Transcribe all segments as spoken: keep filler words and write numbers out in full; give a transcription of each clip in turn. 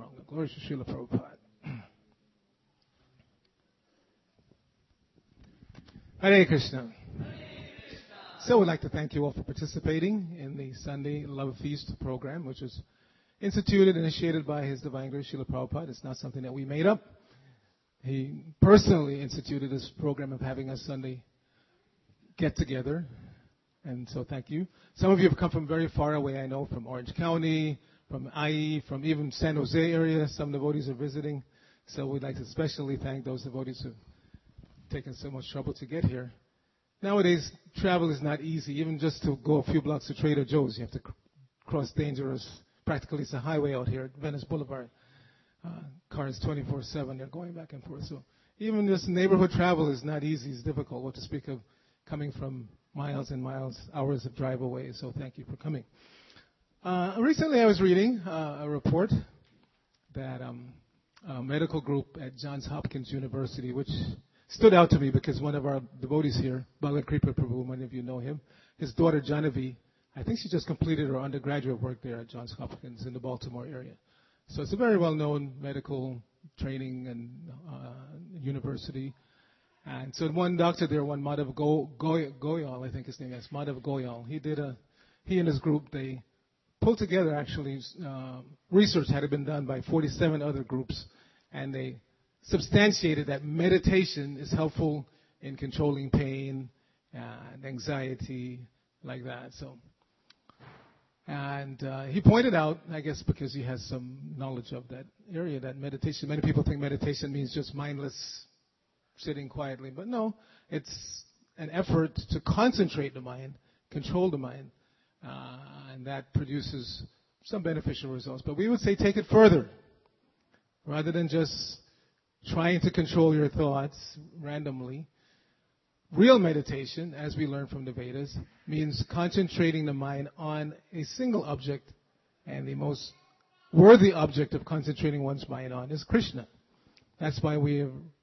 wrong. Glory to Srila Prabhupada. Hare Krishna. So we'd like to thank you all for participating in the Sunday Love Feast program, which was instituted, initiated by His Divine Grace Srila Prabhupada. It's not something that we made up. He personally instituted this program of having a Sunday get-together. And so thank you. Some of you have come from very far away, I know, from Orange County, from I E, from even San Jose area. Some devotees are visiting. So we'd like to especially thank those devotees who have taken so much trouble to get here. Nowadays, travel is not easy. Even just to go a few blocks to Trader Joe's, you have to cr- cross dangerous, practically it's a highway out here at Venice Boulevard. Uh, cars twenty-four seven, they're going back and forth. So even this neighborhood travel is not easy, it's difficult. What to speak of coming from miles and miles, hours of drive away. So thank you for coming. Uh, recently I was reading uh, a report that um, a medical group at Johns Hopkins University, which stood out to me because one of our devotees here, Bala Kripa Prabhu, many of you know him, his daughter Janavi, I think she just completed her undergraduate work there at Johns Hopkins in the Baltimore area. So it's a very well-known medical training and uh, university. And so one doctor there, one Madhav Go, Go, Goyal, I think his name is, Madhav Goyal, he did a, he and his group, they pulled together actually, uh, research had been done by forty-seven other groups, and they substantiated that meditation is helpful in controlling pain and anxiety, like that. So, and uh, he pointed out, I guess because he has some knowledge of that area, that meditation, many people think meditation means just mindless sitting quietly, but no, it's an effort to concentrate the mind, control the mind, uh, and that produces some beneficial results. But we would say take it further, rather than just trying to control your thoughts randomly. Real meditation, as we learn from the Vedas, means concentrating the mind on a single object, and the most worthy object of concentrating one's mind on is Krishna. That's why we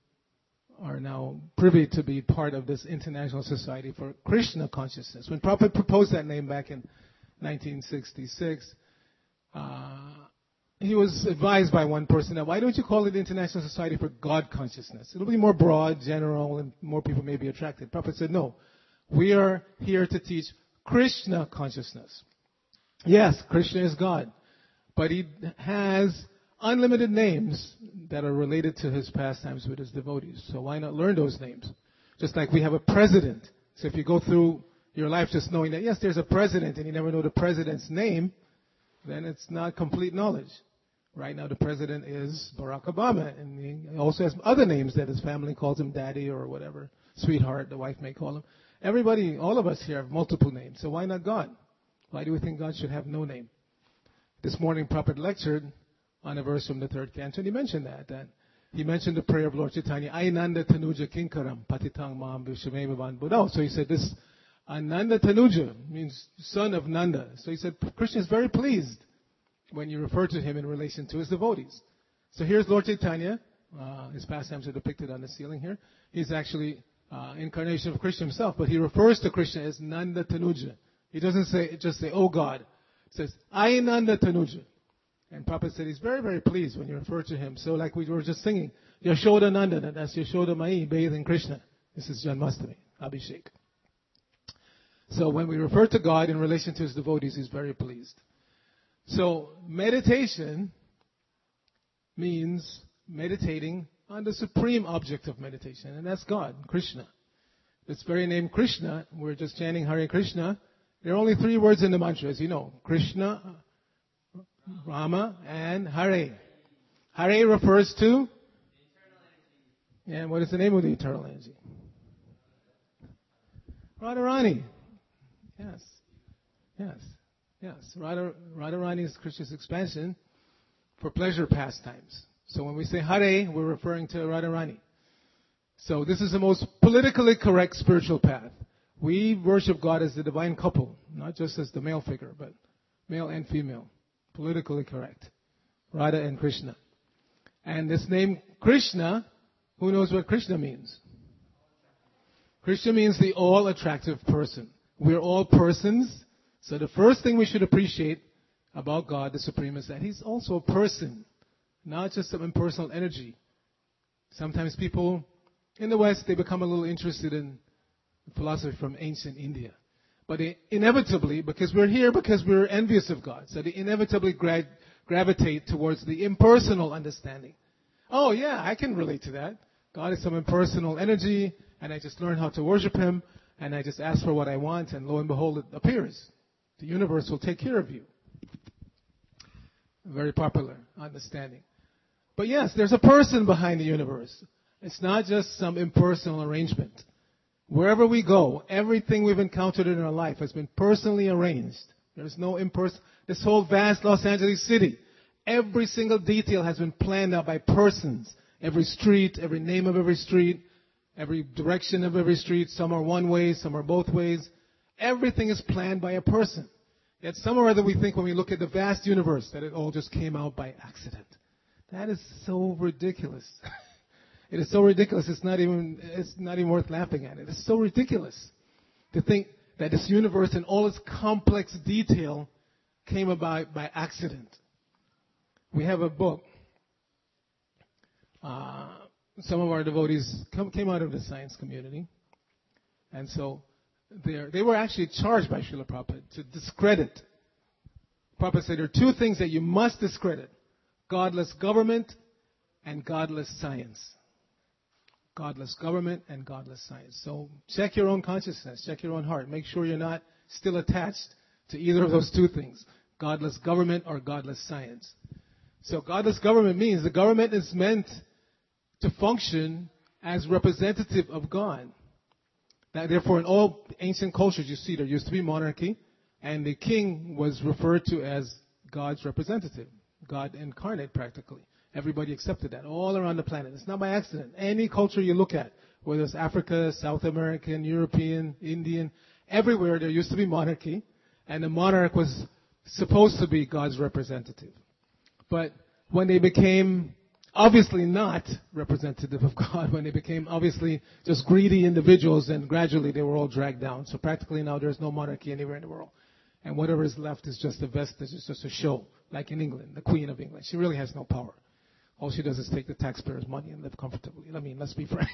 are now privy to be part of this International Society for Krishna Consciousness. When Prabhupada proposed that name back in nineteen sixty-six, uh, he was advised by one person that why don't you call it International Society for God Consciousness? It'll be more broad, general, and more people may be attracted. Prabhupada said, no, we are here to teach Krishna consciousness. Yes, Krishna is God, but he has unlimited names that are related to his pastimes with his devotees. So why not learn those names? Just like we have a president. So if you go through your life just knowing that, yes, there's a president, and you never know the president's name, then it's not complete knowledge. Right now the president is Barack Obama, and he also has other names that his family calls him daddy or whatever, sweetheart, the wife may call him. Everybody, all of us here have multiple names, so why not God? Why do we think God should have no name? This morning Prabhupada lectured on a verse from the third canto, and he mentioned that, that he mentioned the prayer of Lord Chaitanya, Ainanda Tanuja Kinkaram, Patitang Maham Vishameva Van Buddha. So he said this, Ananda Tanuja means son of Nanda. So he said, Krishna is very pleased when you refer to him in relation to his devotees. So here's Lord Chaitanya. Uh, his pastimes are depicted on the ceiling here. He's actually uh, incarnation of Krishna himself, but he refers to Krishna as Nanda Tanuja. He doesn't say just say, oh God. He says, I Nanda Tanuja. And Prabhupada said he's very, very pleased when you refer to him. So like we were just singing, Yashoda Nanda, that's Yashoda Mai, bathed in Krishna. This is Janmastami, Abhishek. So when we refer to God in relation to his devotees, he's very pleased. So meditation means meditating on the supreme object of meditation, and that's God, Krishna. This very name Krishna, we're just chanting Hare Krishna. There are only three words in the mantra, as you know. Krishna, Rama, and Hare. Hare refers to? And what is the name of the eternal energy? Radharani. Yes. Yes. Yes. Radha, Radharani is Krishna's expansion for pleasure pastimes. So when we say Hare, we're referring to Radharani. So this is the most politically correct spiritual path. We worship God as the divine couple, not just as the male figure, but male and female. Politically correct. Radha and Krishna. And this name Krishna, who knows what Krishna means? Krishna means the all-attractive person. We're all persons. So the first thing we should appreciate about God, the Supreme, is that He's also a person. not just some impersonal energy. Sometimes people in the West, they become a little interested in philosophy from ancient India. But they inevitably, because we're here because we're envious of God, so they inevitably gra- gravitate towards the impersonal understanding. Oh yeah, I can relate to that. God is some impersonal energy, and I just learn how to worship Him, and I just ask for what I want, and lo and behold, it appears. The universe will take care of you. Very popular understanding. But yes, there's a person behind the universe. It's not just some impersonal arrangement. Wherever we go, everything we've encountered in our life has been personally arranged. There's no impersonal. This whole vast Los Angeles city, every single detail has been planned out by persons. Every street, every name of every street, every direction of every street. Some are one way, some are both ways. Everything is planned by a person. Yet somehow or other we think when we look at the vast universe that it all just came out by accident. That is so ridiculous. It is so ridiculous. It's not even it's not even worth laughing at. It is so ridiculous to think that this universe in all its complex detail came about by accident. We have a book. Uh, some of our devotees come, came out of the science community, and so they were actually charged by Srila Prabhupada to discredit. Prabhupada said there are two things that you must discredit: godless government and godless science. Godless government and godless science. So check your own consciousness, check your own heart. Make sure you're not still attached to either of those two things: godless government or godless science. So godless government means the government is meant to function as representative of God. That therefore, in all ancient cultures, you see there used to be monarchy, and the king was referred to as God's representative, God incarnate practically. Everybody accepted that all around the planet. It's not by accident. Any culture you look at, whether it's Africa, South American, European, Indian, everywhere there used to be monarchy, and the monarch was supposed to be God's representative. But when they became obviously not representative of God, when they became obviously just greedy individuals, then gradually they were all dragged down. So practically now there's no monarchy anywhere in the world. And whatever is left is just a vestige, it's just a show. Like in England, the Queen of England. She really has no power. All she does is take the taxpayers' money and live comfortably. I mean, let's be frank.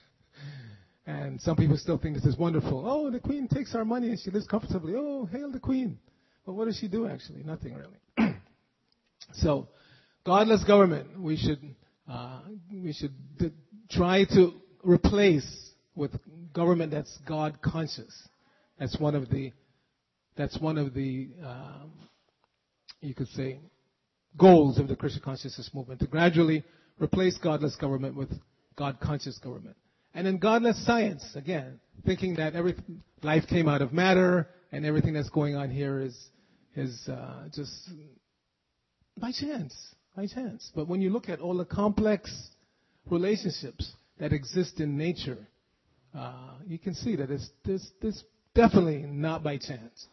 And some people still think this is wonderful. Oh, the Queen takes our money and she lives comfortably. Oh, hail the Queen. But what does she do actually? Nothing really. So, godless government, we should uh, we should d- try to replace with government that's God conscious. That's one of the that's one of the um, you could say goals of the Krishna consciousness movement, to gradually replace godless government with God conscious government. And then godless science, again, thinking that every life came out of matter and everything that's going on here is is uh, just by chance, by chance. But when you look at all the complex relationships that exist in nature, uh, you can see that it's this this definitely not by chance.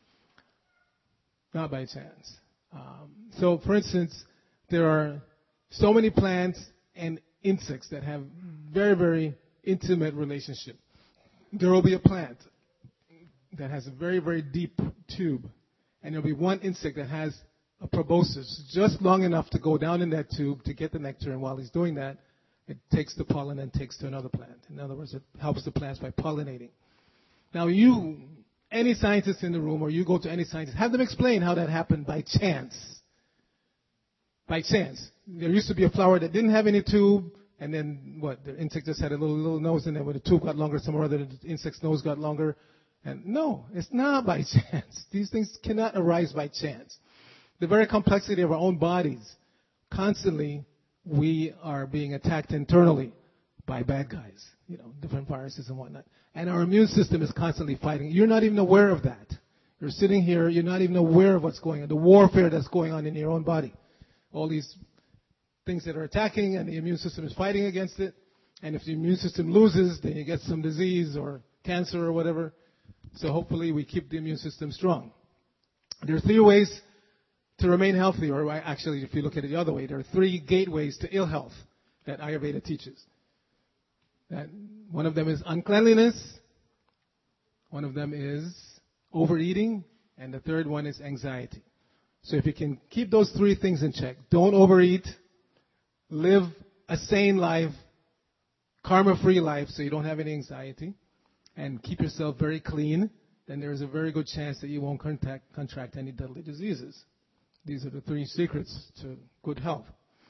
Not by chance. Um, so, for instance, there are so many plants and insects that have very, very intimate relationship. There will be a plant that has a very, very deep tube, and there will be one insect that has a proboscis just long enough to go down in that tube to get the nectar, and while he's doing that, it takes the pollen and takes to another plant. In other words, it helps the plants by pollinating. Now, you, any scientist in the room, or you go to any scientist, have them explain how that happened by chance. By chance. There used to be a flower that didn't have any tube, and then, what, the insect just had a little, little nose, and then when the tube got longer, some other the insect's nose got longer. And no, it's not by chance. These things cannot arise by chance. The very complexity of our own bodies, constantly we are being attacked internally by bad guys, you know, different viruses and whatnot. And our immune system is constantly fighting. You're not even aware of that. You're sitting here, you're not even aware of what's going on, the warfare that's going on in your own body. All these things that are attacking, and the immune system is fighting against it. And if the immune system loses, then you get some disease or cancer or whatever. So hopefully we keep the immune system strong. There are three ways to remain healthy, or actually if you look at it the other way, there are three gateways to ill health that Ayurveda teaches. That one of them is uncleanliness, one of them is overeating, and the third one is anxiety. So if you can keep those three things in check, don't overeat, live a sane life, karma-free life, so you don't have any anxiety, and keep yourself very clean, then there is a very good chance that you won't contact, contract any deadly diseases. These are the three secrets to good health.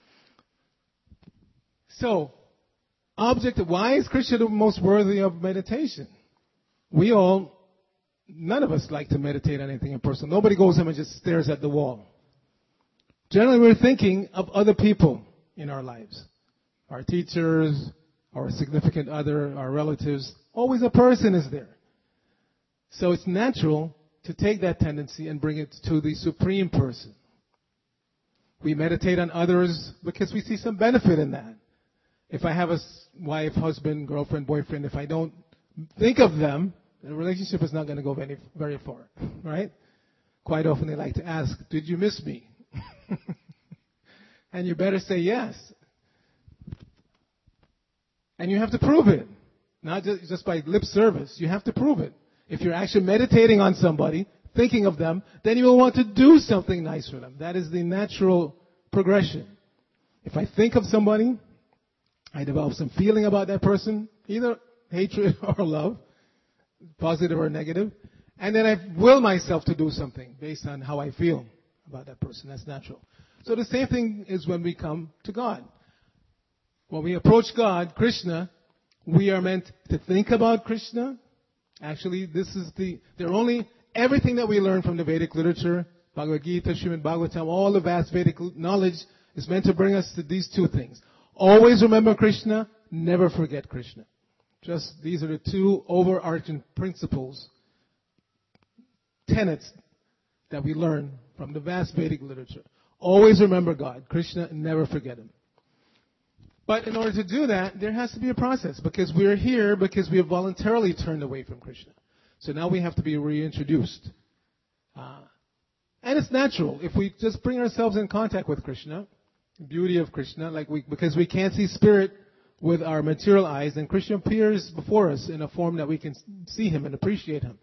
So, object, why is Krishna the most worthy of meditation? We all, none of us like to meditate on anything in person. Nobody goes home and just stares at the wall. Generally, we're thinking of other people in our lives. Our teachers, our significant other, our relatives. Always a person is there. So it's natural to take that tendency and bring it to the Supreme Person. We meditate on others because we see some benefit in that. If I have a wife, husband, girlfriend, boyfriend, if I don't think of them, the relationship is not going to go very, very far, right? Quite often they like to ask, did you miss me? And you better say yes. And you have to prove it. Not just, just by lip service. You have to prove it. If you're actually meditating on somebody, thinking of them, then you will want to do something nice for them. That is the natural progression. If I think of somebody, I develop some feeling about that person, either hatred or love, positive or negative, and then I will myself to do something based on how I feel about that person. That's natural. So the same thing is when we come to God. When we approach God, Krishna, we are meant to think about Krishna. Actually, this is the, they're only, everything that we learn from the Vedic literature, Bhagavad Gita, Srimad Bhagavatam, all the vast Vedic knowledge is meant to bring us to these two things. Always remember Krishna, never forget Krishna. Just, these are the two overarching principles, tenets that we learn from the vast Vedic literature. Always remember God, Krishna, and never forget Him. But in order to do that, there has to be a process, because we're here because we have voluntarily turned away from Krishna. So now we have to be reintroduced. Uh, and it's natural. If we just bring ourselves in contact with Krishna, the beauty of Krishna, like we, because we can't see spirit with our material eyes, then Krishna appears before us in a form that we can see Him and appreciate Him.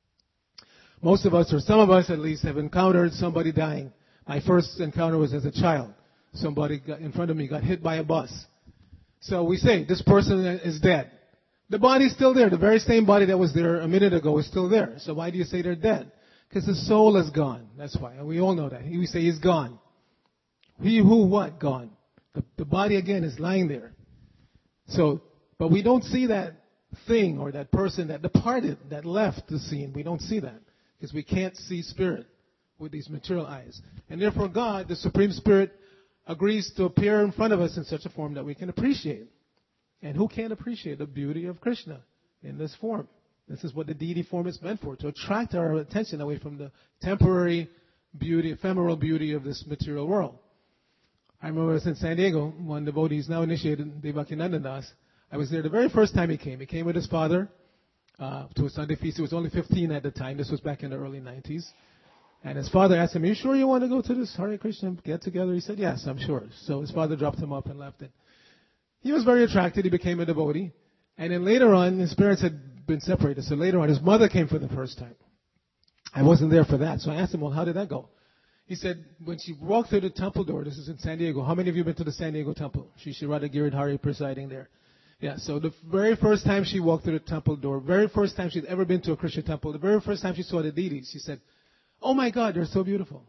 Most of us, or some of us at least, have encountered somebody dying. My first encounter was as a child. Somebody got in front of me got hit by a bus. So we say, this person is dead. The body's still there. The very same body that was there a minute ago is still there. So why do you say they're dead? Because the soul is gone. That's why. And we all know that. We say he's gone. He who what? Gone. The, the body again is lying there. So, but we don't see that thing or that person that departed, that left the scene. We don't see that because we can't see spirit with these material eyes. And therefore God, the Supreme Spirit, agrees to appear in front of us in such a form that we can appreciate. And who can't appreciate the beauty of Krishna in this form? This is what the deity form is meant for, to attract our attention away from the temporary beauty, ephemeral beauty of this material world. I remember I was in San Diego, one devotee is now initiated, Devakinanda Das. I was there the very first time he came. He came with his father uh, to a Sunday feast. He was only fifteen at the time. This was back in the early nineties. And his father asked him, are you sure you want to go to this Hare Krishna get together? He said, yes, I'm sure. So his father dropped him up and left it. He was very attracted. He became a devotee. And then later on, his parents had been separated. So later on, his mother came for the first time. I wasn't there for that. So I asked him, well, how did that go? He said, when she walked through the temple door, this is in San Diego. How many of you have been to the San Diego temple? Shri Shri Radha Giridhari presiding there. Yeah, so the very first time she walked through the temple door, very first time she'd ever been to a Krishna temple, the very first time she saw the deities, she said, oh my God, they're so beautiful.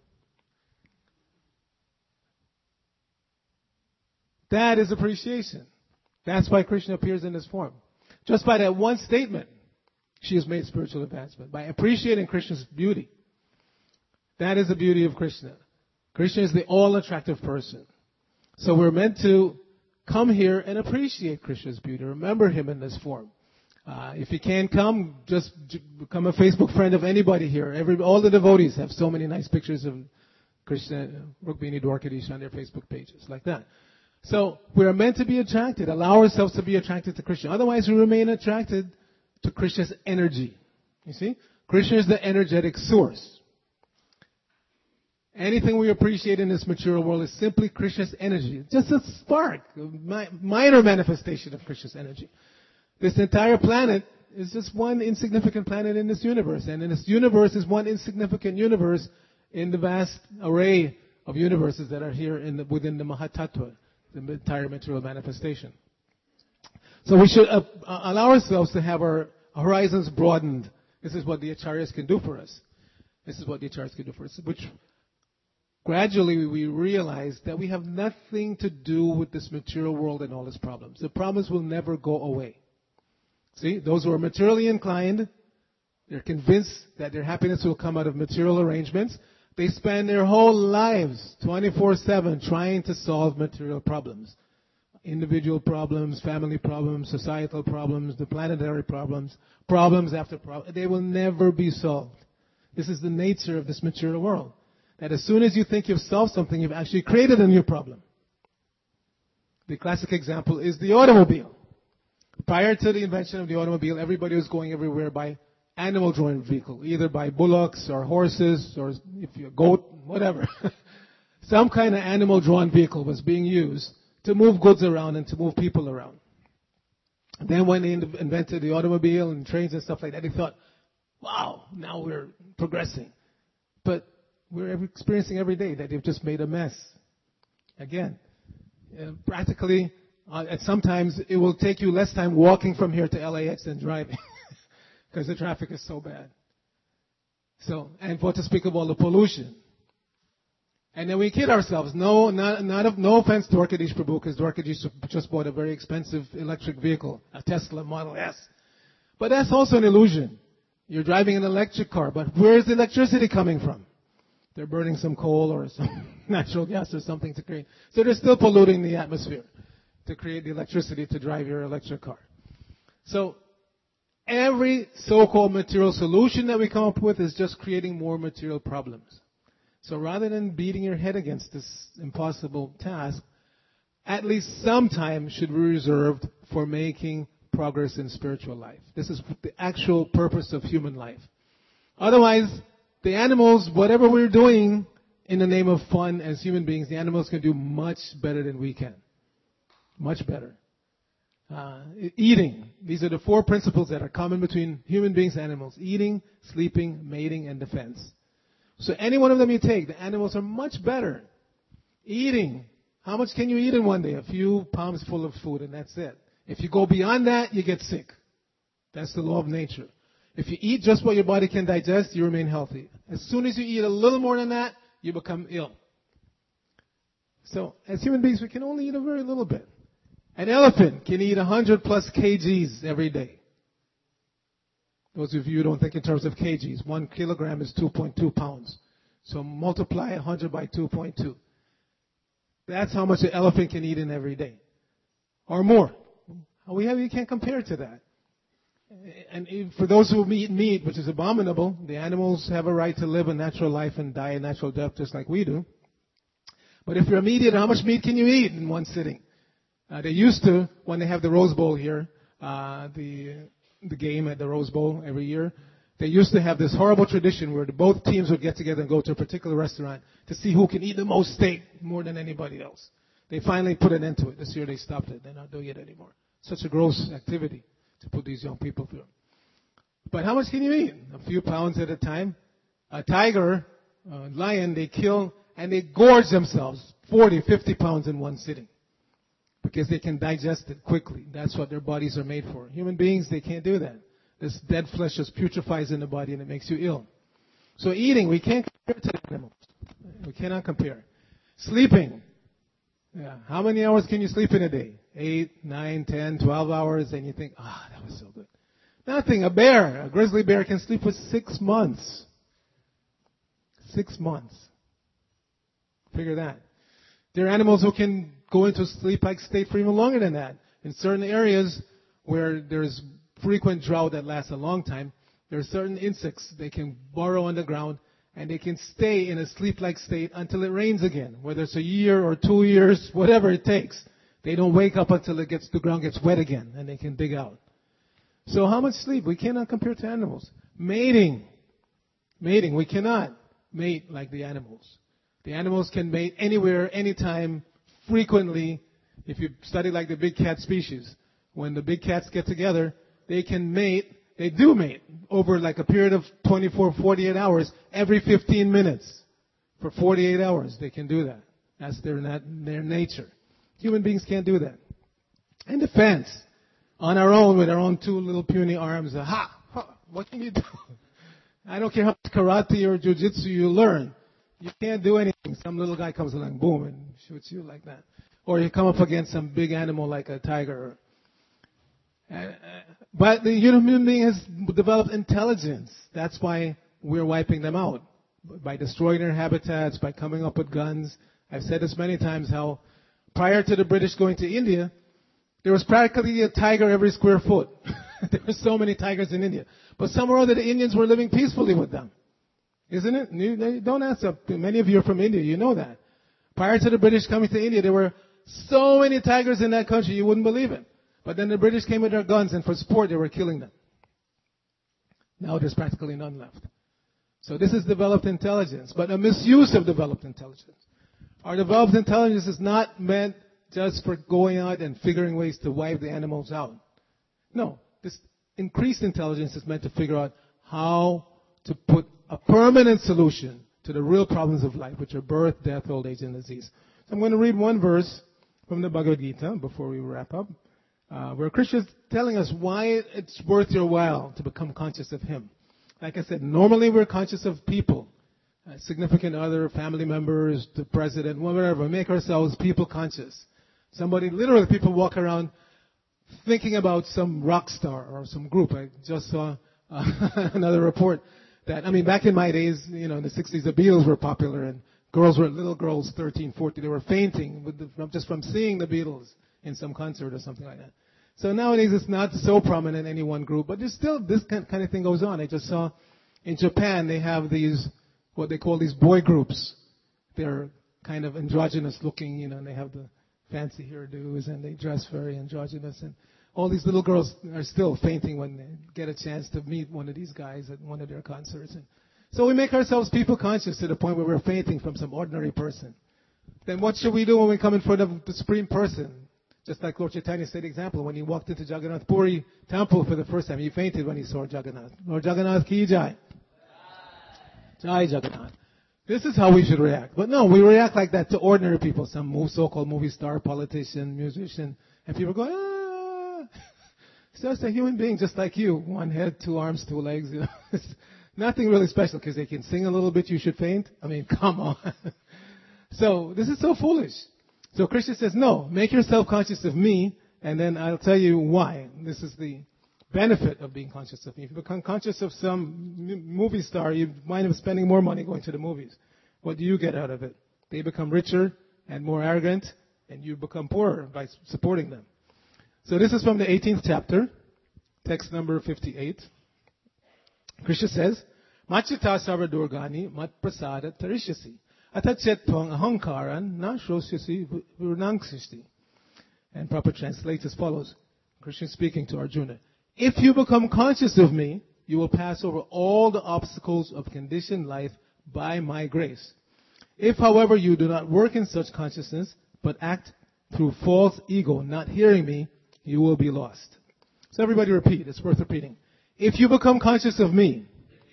That is appreciation. That's why Krishna appears in this form. Just by that one statement, she has made spiritual advancement. By appreciating Krishna's beauty. That is the beauty of Krishna. Krishna is the all-attractive person. So we're meant to come here and appreciate Krishna's beauty. Remember Him in this form. Uh, if you can't come, just become a Facebook friend of anybody here. Every, all the devotees have so many nice pictures of Krishna, Rukmini, Dwarkadish on their Facebook pages, like that. So we are meant to be attracted, allow ourselves to be attracted to Krishna. Otherwise we remain attracted to Krishna's energy. You see? Krishna is the energetic source. Anything we appreciate in this material world is simply Krishna's energy. Just a spark, a minor manifestation of Krishna's energy. This entire planet is just one insignificant planet in this universe. And in this universe is one insignificant universe in the vast array of universes that are here in the, within the Mahatattva, the entire material manifestation. So we should uh, allow ourselves to have our horizons broadened. This is what the acharyas can do for us. This is what the acharyas can do for us, which gradually we realize that we have nothing to do with this material world and all its problems. The problems will never go away. See, those who are materially inclined, they're convinced that their happiness will come out of material arrangements. They spend their whole lives, twenty-four seven, trying to solve material problems. Individual problems, family problems, societal problems, the planetary problems, problems after problems. They will never be solved. This is the nature of this material world. That as soon as you think you've solved something, you've actually created a new problem. The classic example is the automobile. Prior to the invention of the automobile, everybody was going everywhere by animal-drawn vehicle, either by bullocks or horses or if you're a goat, whatever. Some kind of animal-drawn vehicle was being used to move goods around and to move people around. Then when they invented the automobile and trains and stuff like that, they thought, wow, now we're progressing. But we're experiencing every day that they've just made a mess. Again, uh, practically, uh, at sometimes it will take you less time walking from here to L A X than driving because the traffic is so bad. So, and what to speak of all the pollution. And then we kid ourselves. No, not, not of, no offense to Dwarkadish Prabhu, because Dwarkadish just bought a very expensive electric vehicle, a Tesla Model S. But that's also an illusion. You're driving an electric car, but where's the electricity coming from? They're burning some coal or some natural gas or something to create. So they're still polluting the atmosphere to create the electricity to drive your electric car. So every so-called material solution that we come up with is just creating more material problems. So rather than beating your head against this impossible task, at least some time should be reserved for making progress in spiritual life. This is the actual purpose of human life. Otherwise, the animals, whatever we're doing in the name of fun as human beings, the animals can do much better than we can. Much better. Uh, eating. These are the four principles that are common between human beings and animals. Eating, sleeping, mating, and defense. So any one of them you take, the animals are much better. Eating. How much can you eat in one day? A few palms full of food, and that's it. If you go beyond that, you get sick. That's the law of nature. If you eat just what your body can digest, you remain healthy. As soon as you eat a little more than that, you become ill. So, as human beings, we can only eat a very little bit. An elephant can eat one hundred plus kgs every day. Those of you who don't think in terms of kgs, one kilogram is two point two pounds. So multiply one hundred by two point two. That's how much an elephant can eat in every day. Or more. We have, you can't compare to that. And for those who eat meat, which is abominable, the animals have a right to live a natural life and die a natural death just like we do. But if you're a meat eater, how much meat can you eat in one sitting? Uh, they used to, when they have the Rose Bowl here, uh, the the game at the Rose Bowl every year, they used to have this horrible tradition where the, both teams would get together and go to a particular restaurant to see who can eat the most steak more than anybody else. They finally put an end to it. This year they stopped it. They're not doing it anymore. Such a gross activity to put these young people through. But how much can you eat? A few pounds at a time. A tiger, a lion, they kill and they gorge themselves forty, fifty pounds in one sitting because they can digest it quickly. That's what their bodies are made for. Human beings, they can't do that. This dead flesh just putrefies in the body and it makes you ill. So eating, we can't compare to the animals. We cannot compare. Sleeping. Yeah. How many hours can you sleep in a day? Eight, nine, ten, twelve hours, and you think, ah, oh, that was so good. Nothing. A bear, a grizzly bear can sleep for six months. Six months. Figure that. There are animals who can go into sleep-like state for even longer than that. In certain areas where there's frequent drought that lasts a long time, there are certain insects they can burrow underground and they can stay in a sleep-like state until it rains again, whether it's a year or two years, whatever it takes. They don't wake up until it gets the ground gets wet again and they can dig out. So how much sleep? We cannot compare to animals. Mating. Mating. We cannot mate like the animals. The animals can mate anywhere, anytime, frequently. If you study like the big cat species, when the big cats get together, they can mate, they do mate over like a period of twenty-four, forty-eight hours, every fifteen minutes. For forty-eight hours, they can do that. That's their, their nature. Human beings can't do that. In defense, on our own with our own two little puny arms, ha, ha, what can you do? I don't care how much karate or jujitsu you learn. You can't do anything. Some little guy comes along, boom, and shoots you like that. Or you come up against some big animal like a tiger. Uh, but the human being has developed intelligence. That's why we're wiping them out. By destroying their habitats, by coming up with guns. I've said this many times how prior to the British going to India, there was practically a tiger every square foot. There were so many tigers in India. But somewhere or other, the Indians were living peacefully with them. Isn't it? You, don't answer. Many of you are from India. You know that. Prior to the British coming to India, there were so many tigers in that country, you wouldn't believe it. But then the British came with their guns, and for sport, they were killing them. Now there's practically none left. So this is developed intelligence, but a misuse of developed intelligence. Our developed intelligence is not meant just for going out and figuring ways to wipe the animals out. No, this increased intelligence is meant to figure out how to put a permanent solution to the real problems of life, which are birth, death, old age, and disease. So I'm going to read one verse from the Bhagavad Gita before we wrap up, uh, where Krishna is telling us why it's worth your while to become conscious of Him. Like I said, normally we're conscious of people, uh, significant other, family members, the president, whatever. We make ourselves people conscious. Somebody, literally people walk around thinking about some rock star or some group. I just saw uh, another report that, I mean, back in my days, you know, in the sixties, the Beatles were popular and girls were, little girls, thirteen, fourteen, they were fainting with the, just from seeing the Beatles in some concert or something like that. So nowadays it's not so prominent in any one group, but there's still this kind of thing goes on. I just saw in Japan they have these, what they call these boy groups. They're kind of androgynous looking, you know, and they have the fancy hairdos and they dress very androgynous. And all these little girls are still fainting when they get a chance to meet one of these guys at one of their concerts. And so we make ourselves people conscious to the point where we're fainting from some ordinary person. Then what should we do when we come in front of the Supreme Person? Just like Lord Chaitanya said, example, when he walked into Jagannath Puri temple for the first time, he fainted when he saw Jagannath. Lord Jagannath ki jai. Jai Jagannath. This is how we should react. But no, we react like that to ordinary people, some so-called movie star, politician, musician, and people go, ah. It's just a human being just like you. One head, two arms, two legs. You know, it's nothing really special because they can sing a little bit, you should faint. I mean, come on. So this is so foolish. So Krishna says, no, make yourself conscious of me, and then I'll tell you why. This is the benefit of being conscious of me. If you become conscious of some movie star, you wind up spending more money going to the movies. What do you get out of it? They become richer and more arrogant, and you become poorer by supporting them. So this is from the eighteenth chapter, text number fifty-eight. Krishna says, Machita sarva durgani mat prasada tarishyasi. Atachettvang ahankaran na shrosyasi vurnangsishti. And proper translates as follows. Krishna speaking to Arjuna. If you become conscious of me, you will pass over all the obstacles of conditioned life by my grace. If, however, you do not work in such consciousness, but act through false ego, not hearing me, you will be lost. So everybody repeat. It's worth repeating. If you become conscious of me,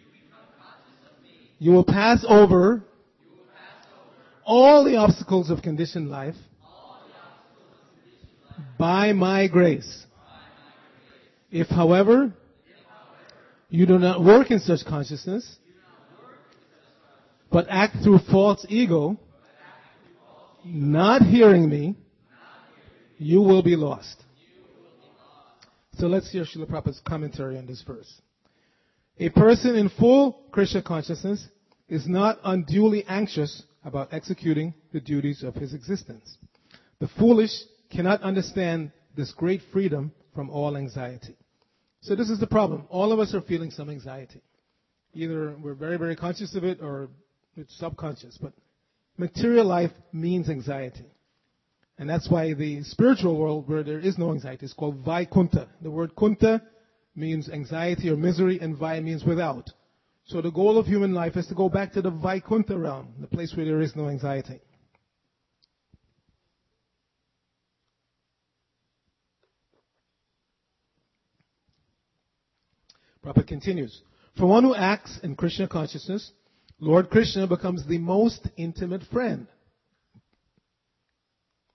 you will pass over all the obstacles of conditioned life by my grace. If, however, you do not work in such consciousness, but act through false ego, not hearing me, you will be lost. So let's hear Srila Prabhupada's commentary on this verse. A person in full Krishna consciousness is not unduly anxious about executing the duties of his existence. The foolish cannot understand this great freedom from all anxiety. So this is the problem. All of us are feeling some anxiety. Either we're very, very conscious of it or it's subconscious. But material life means anxiety. And that's why the spiritual world where there is no anxiety is called Vaikunta. The word kunta means anxiety or misery, and Vai means without. So the goal of human life is to go back to the Vaikunta realm, the place where there is no anxiety. Prabhupada continues. For one who acts in Krishna consciousness, Lord Krishna becomes the most intimate friend.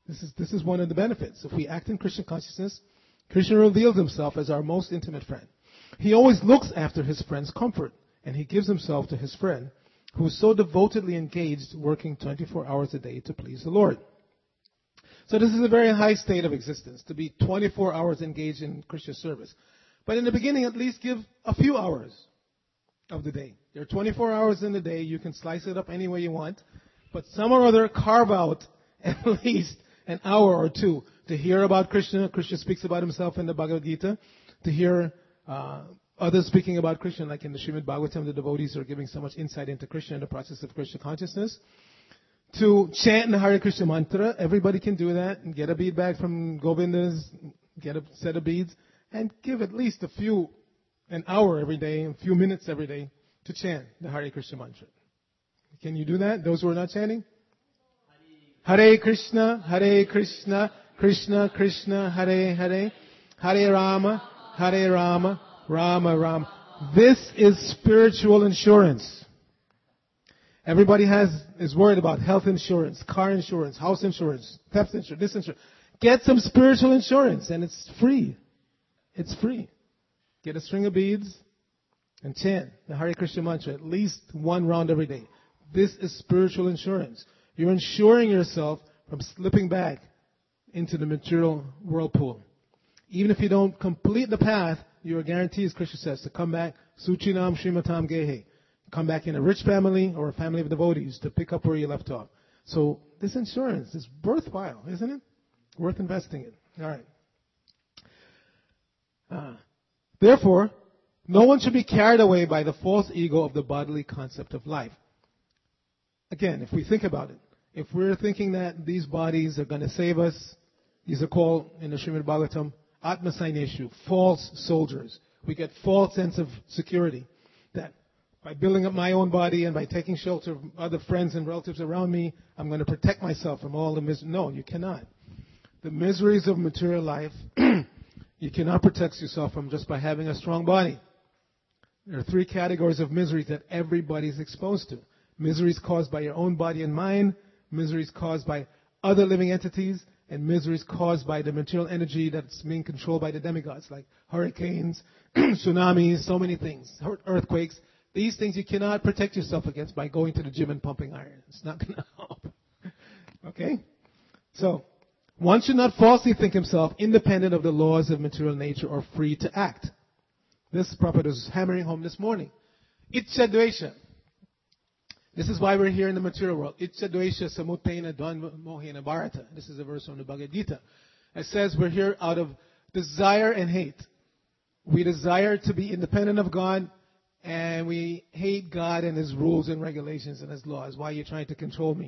This is, this is one of the benefits. If we act in Christian consciousness, Krishna reveals himself as our most intimate friend. He always looks after his friend's comfort, and he gives himself to his friend, who is so devotedly engaged, working twenty-four hours a day to please the Lord. So this is a very high state of existence, to be twenty-four hours engaged in Krishna service. But in the beginning, at least give a few hours of the day. There are twenty-four hours in the day. You can slice it up any way you want. But some or other, carve out at least an hour or two to hear about Krishna. Krishna speaks about himself in the Bhagavad Gita. To hear uh, others speaking about Krishna, like in the Srimad Bhagavatam, the devotees are giving so much insight into Krishna and the process of Krishna consciousness. To chant the Hare Krishna mantra. Everybody can do that. And get a bead bag from Govinda's. Get a set of beads. And give at least a few, an hour every day, a few minutes every day to chant the Hare Krishna mantra. Can you do that? Those who are not chanting? Hare Krishna, Hare Krishna, Krishna Krishna, Hare Hare, Hare Rama, Hare Rama, Rama Rama. This is spiritual insurance. Everybody has is worried about health insurance, car insurance, house insurance, theft insurance, this insurance. Get some spiritual insurance, and it's free. It's free. Get a string of beads and chant the Hare Krishna mantra at least one round every day. This is spiritual insurance. You're insuring yourself from slipping back into the material whirlpool. Even if you don't complete the path, you are guaranteed, as Krishna says, to come back, Suchinam Srimatam Gehe. Come back in a rich family or a family of devotees to pick up where you left off. So this insurance is worthwhile, isn't it? Worth investing in. All right. Uh, therefore, no one should be carried away by the false ego of the bodily concept of life. Again, if we think about it, if we're thinking that these bodies are going to save us, these are called in the Srimad Bhagavatam, Atma Saineshu, false soldiers. We get false sense of security that by building up my own body and by taking shelter of other friends and relatives around me, I'm going to protect myself from all the misery. No, you cannot. The miseries of material life, you cannot protect yourself from just by having a strong body. There are three categories of miseries that everybody's exposed to. Miseries caused by your own body and mind, miseries caused by other living entities, and miseries caused by the material energy that's being controlled by the demigods, like hurricanes, tsunamis, so many things, earthquakes. These things you cannot protect yourself against by going to the gym and pumping iron. It's not going to help. Okay? So, one should not falsely think himself independent of the laws of material nature or free to act. This Prabhupada is hammering home this morning. Iccha dvesha. This is why we're here in the material world. Iccha dvesha samutena dvandva mohena bharata. This is a verse from the Bhagavad Gita. It says we're here out of desire and hate. We desire to be independent of God, and we hate God and His rules and regulations and His laws. Why are you trying to control me?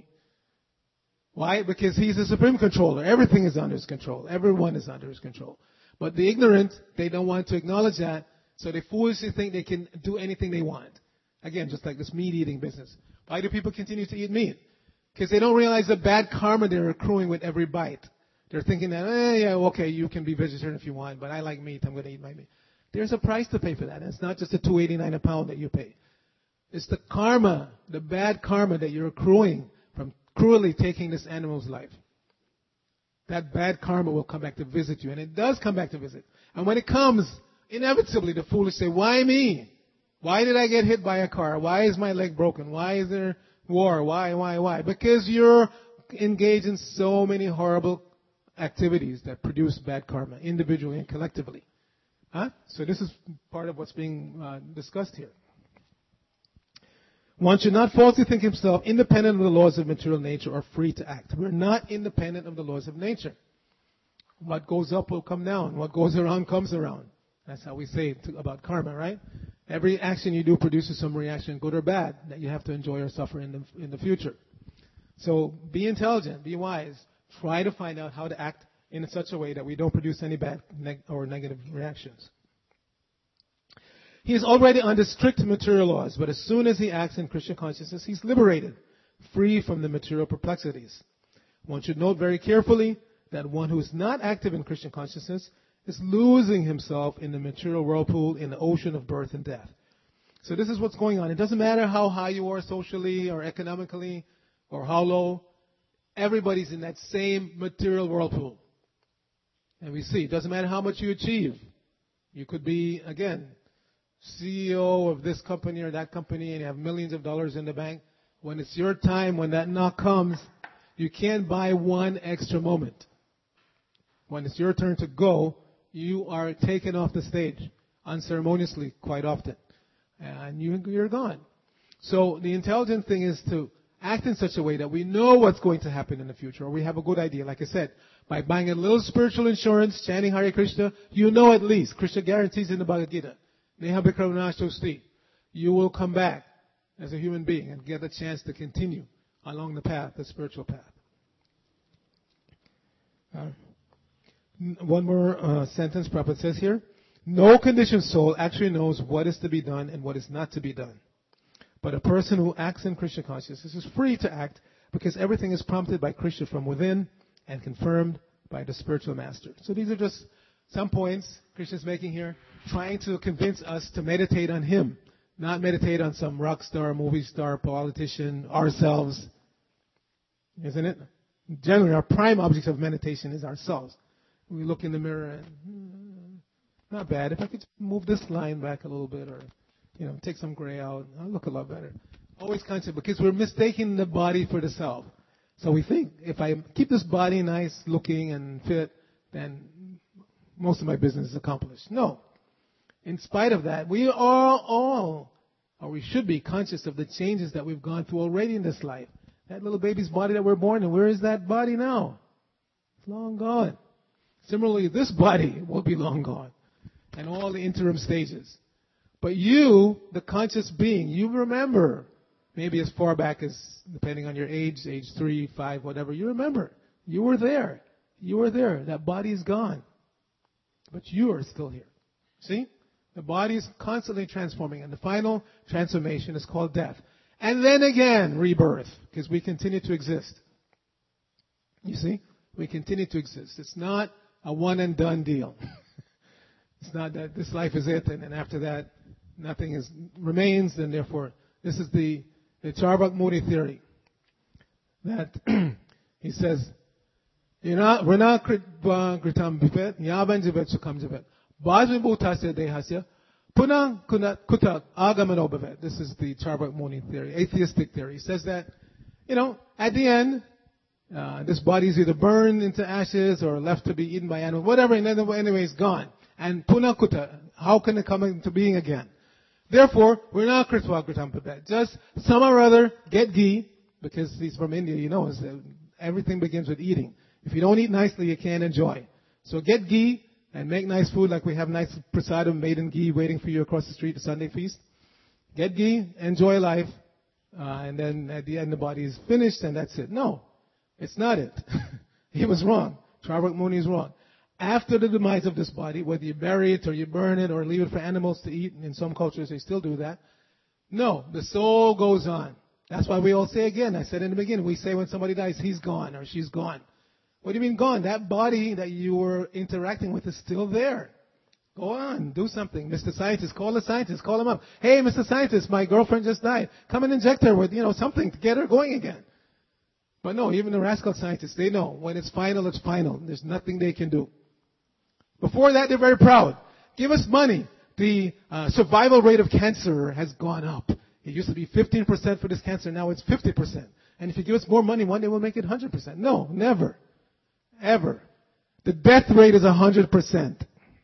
Why? Because He's the supreme controller. Everything is under His control. Everyone is under His control. But the ignorant, they don't want to acknowledge that, so they foolishly think they can do anything they want. Again, just like this meat-eating business. Why do people continue to eat meat? Because they don't realize the bad karma they're accruing with every bite. They're thinking that, eh, yeah, okay, you can be vegetarian if you want, but I like meat, I'm going to eat my meat. There's a price to pay for that. It's not just the two dollars and eighty-nine cents a pound that you pay. It's the karma, the bad karma that you're accruing from cruelly taking this animal's life. That bad karma will come back to visit you, and it does come back to visit. And when it comes, inevitably the foolish say, why me? Why did I get hit by a car? Why is my leg broken? Why is there war? Why, why, why? Because you're engaged in so many horrible activities that produce bad karma, individually and collectively. Huh? So this is part of what's being uh, discussed here. One should not falsely think himself independent of the laws of material nature or free to act. We're not independent of the laws of nature. What goes up will come down. What goes around comes around. That's how we say it about karma, right? Every action you do produces some reaction, good or bad, that you have to enjoy or suffer in the, in the future. So be intelligent, be wise. Try to find out how to act in such a way that we don't produce any bad neg- or negative reactions. He is already under strict material laws, but as soon as he acts in Krishna consciousness, he's liberated, free from the material perplexities. One should note very carefully that one who is not active in Krishna consciousness is losing himself in the material whirlpool in the ocean of birth and death. So this is what's going on. It doesn't matter how high you are socially or economically or how low. Everybody's in that same material whirlpool. And we see, it doesn't matter how much you achieve. You could be, again, C E O of this company or that company and you have millions of dollars in the bank. When it's your time, when that knock comes, you can't buy one extra moment. When it's your turn to go, you are taken off the stage unceremoniously quite often. And you, you're gone. So the intelligent thing is to act in such a way that we know what's going to happen in the future, or we have a good idea. Like I said, by buying a little spiritual insurance, chanting Hare Krishna, you know at least. Krishna guarantees in the Bhagavad Gita. Neha Bikramanastosti. You will come back as a human being and get a chance to continue along the path, the spiritual path. Uh, one more uh, sentence Prabhupada says here. No conditioned soul actually knows what is to be done and what is not to be done. But a person who acts in Krishna consciousness is free to act because everything is prompted by Krishna from within and confirmed by the spiritual master. So these are just some points Krishna is making here, trying to convince us to meditate on Him, not meditate on some rock star, movie star, politician, ourselves. Isn't it? Generally, our prime object of meditation is ourselves. We look in the mirror and, hmm, not bad. If I could move this line back a little bit or, you know, take some gray out, I'll look a lot better. Always conscious because we're mistaking the body for the self. So we think if I keep this body nice looking and fit, then most of my business is accomplished. No. In spite of that, we are all, or we should be conscious of the changes that we've gone through already in this life. That little baby's body that we're born in, where is that body now? It's long gone. Similarly, this body will be long gone. And all the interim stages. But you, the conscious being, you remember, maybe as far back as, depending on your age, age three, five, whatever, you remember. You were there. You were there. That body is gone. But you are still here. See? The body is constantly transforming. And the final transformation is called death. And then again, rebirth. Because we continue to exist. You see? We continue to exist. It's not a one and done deal. It's not that this life is it, and then after that, nothing is remains, and therefore, this is the, the Charvak Muni theory. That he says, we're not kritam bifet, yaban jivet sukam jivet. Bajmi bhutasya dehasya, punang kutak agamano bifet. This is the Charvak Muni theory, atheistic theory. He says that, you know, at the end, uh, this body is either burned into ashes or left to be eaten by animals, whatever, and then anyway, it's gone. And punakuta, how can it come into being again? Therefore, we're not kritva kritam pabet. Just some or other get ghee, because he's from India, you know, everything begins with eating. If you don't eat nicely, you can't enjoy. So get ghee and make nice food, like we have nice prasadam made in ghee waiting for you across the street at Sunday feast. Get ghee, enjoy life, uh, and then at the end the body is finished and that's it. No, it's not it. He was wrong. Charvak Muni is wrong. After the demise of this body, whether you bury it or you burn it or leave it for animals to eat, and in some cultures they still do that, no, the soul goes on. That's why we all say again, I said in the beginning, we say when somebody dies, he's gone or she's gone. What do you mean gone? That body that you were interacting with is still there. Go on, do something. Mister Scientist, call the scientist, call him up. Hey, Mister Scientist, my girlfriend just died. Come and inject her with, you know, something to get her going again. But no, even the rascal scientists, they know when it's final, it's final. There's nothing they can do. Before that, they're very proud. Give us money. The uh, survival rate of cancer has gone up. It used to be fifteen percent for this cancer. Now it's fifty percent. And if you give us more money, one day we'll make it one hundred percent. No, never. Ever. The death rate is one hundred percent.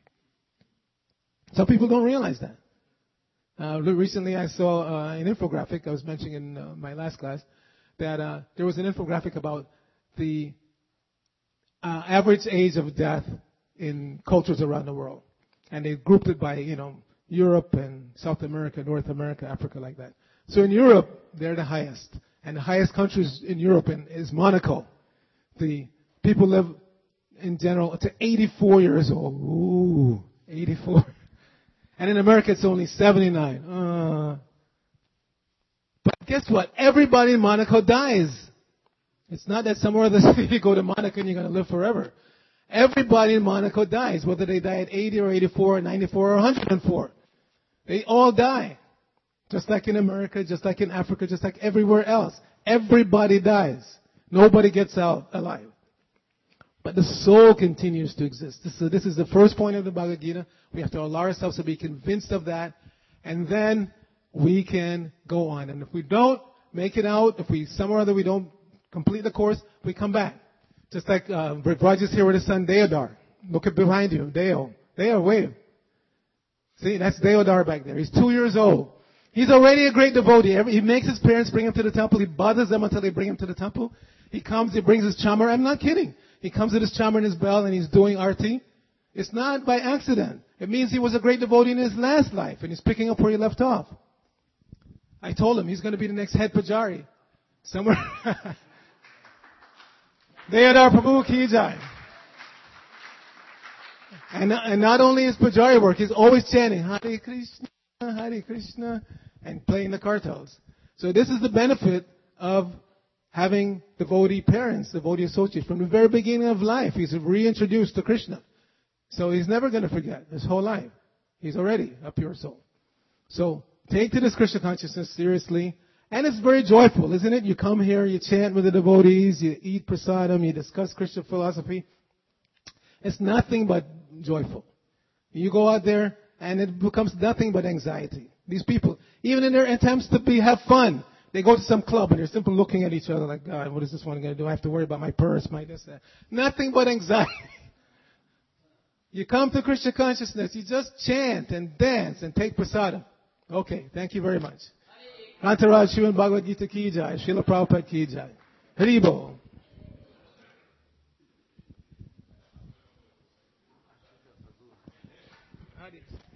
Some people don't realize that. Uh, recently I saw uh, an infographic, I was mentioning in uh, my last class, that uh, there was an infographic about the uh, average age of death in cultures around the world. And they grouped it by, you know, Europe and South America, North America, Africa, like that. So in Europe, they're the highest. And the highest countries in Europe is Monaco. The people live, in general, to eighty-four years old. Ooh, eighty-four. And in America, it's only seventy-nine. Uh, but guess what? Everybody in Monaco dies. It's not that somewhere in the city you go to Monaco and you're going to live forever. Everybody in Monaco dies, whether they die at eighty or eighty-four or ninety-four or one hundred four. They all die. Just like in America, just like in Africa, just like everywhere else. Everybody dies. Nobody gets out alive. But the soul continues to exist. This is, this is the first point of the Bhagavad Gita. We have to allow ourselves to be convinced of that. And then we can go on. And if we don't make it out, if we, somewhere or other we don't complete the course, we come back. Just like uh, Raj is here with his son Deodar. Look at behind you, Deo. Deo, wave. See, that's Deodar back there. He's two years old. He's already a great devotee. He makes his parents bring him to the temple. He bothers them until they bring him to the temple. He comes, he brings his chamar. I'm not kidding. He comes with his chamar and his bell and he's doing arti. It's not by accident. It means he was a great devotee in his last life and he's picking up where he left off. I told him he's going to be the next head pujari. Somewhere. Deodar Prabhu Ki Jai. And, and not only his pujari work, he's always chanting Hare Krishna, Hare Krishna, and playing the kartals. So this is the benefit of having devotee parents, devotee associates. From the very beginning of life, he's reintroduced to Krishna. So he's never going to forget his whole life. He's already a pure soul. So take to this Krishna consciousness seriously. And it's very joyful, isn't it? You come here, you chant with the devotees, you eat prasadam, you discuss Krishna philosophy. It's nothing but joyful. You go out there and it becomes nothing but anxiety. These people, even in their attempts to be have fun, they go to some club and they're simply looking at each other like, God, what is this one going to do? I have to worry about my purse, my this, that. Nothing but anxiety. You come to Krishna consciousness, you just chant and dance and take prasadam. Okay, thank you very much. Antaraj Srimad Bhagavad Gita Ki Jai, Srila Prabhupada Ki Jai. Haribo. Hare